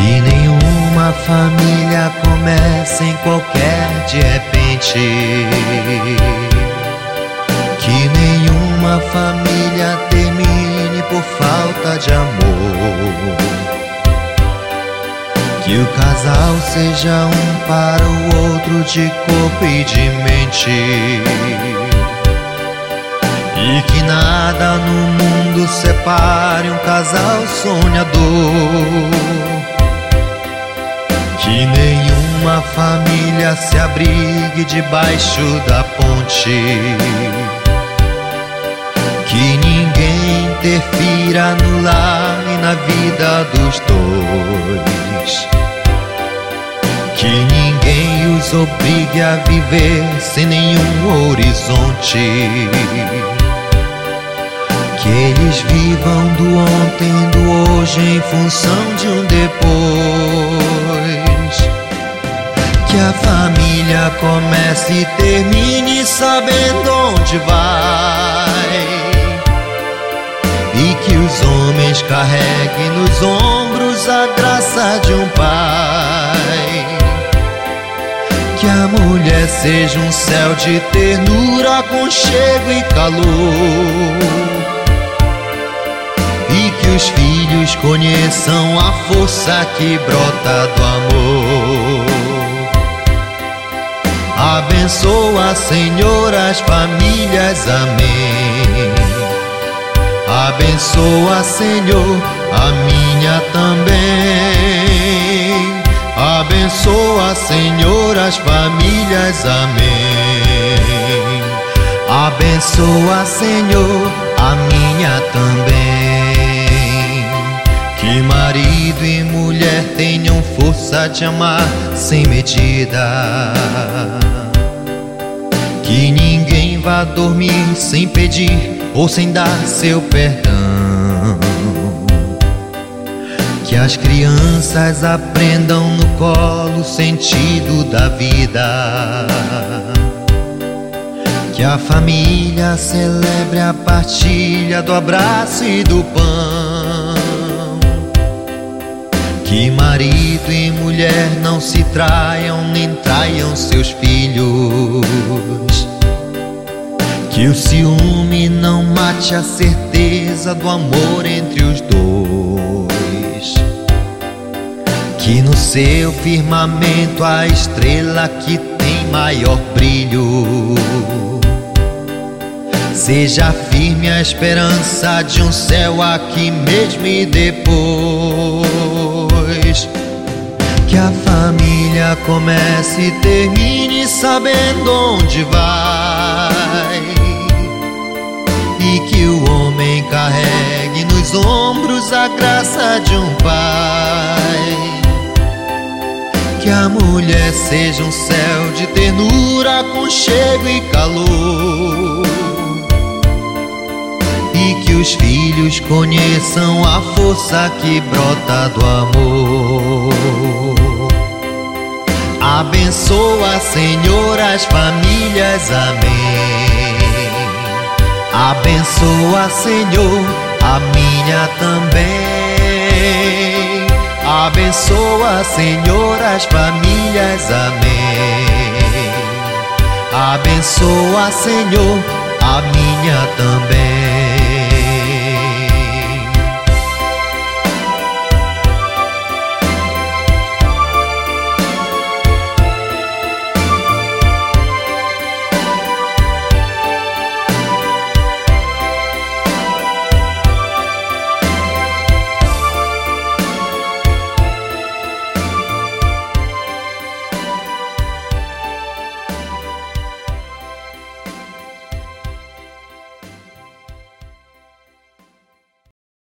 Que nenhuma família comece em qualquer de repente. Que nenhuma família termine por falta de amor. Que o casal seja um para o outro de corpo e de mente. E que nada no mundo separe um casal sonhador. Que nenhuma família se abrigue debaixo da ponte. Que ninguém interfira no lar e na vida dos dois. Que ninguém os obrigue a viver sem nenhum horizonte. Que eles vivam do ontem, do hoje em função de um depois. Que a família comece e termine sabendo onde vai. E que os homens carreguem nos ombros a graça de um pai. Que a mulher seja um céu de ternura, aconchego e calor. E que os filhos conheçam a força que brota do amor. Abençoa, Senhor, as famílias, amém. Abençoa, Senhor, a minha também. Abençoa, Senhor, as famílias, amém. Abençoa, Senhor, a minha também. Que marido e mulher tenham força de amar sem medida. Que ninguém vá dormir sem pedir ou sem dar seu perdão. Que as crianças aprendam no colo o sentido da vida. Que a família celebre a partilha do abraço e do pão. Que marido e mulher não se traiam nem traiam seus filhos. Que o ciúme não mate a certeza do amor entre os dois. Que no seu firmamento a estrela que tem maior brilho seja firme a esperança de um céu aqui mesmo e depois. Que a família comece e termine sabendo onde vai. E que o homem carregue nos ombros a graça de um pai. Que a mulher seja um céu de ternura, aconchego e calor. E que os filhos conheçam a força que brota do amor. Abençoa, Senhor, as famílias, amém. Abençoa, Senhor, a minha também. Abençoa, Senhor, as famílias, amém. Abençoa, Senhor, a minha também.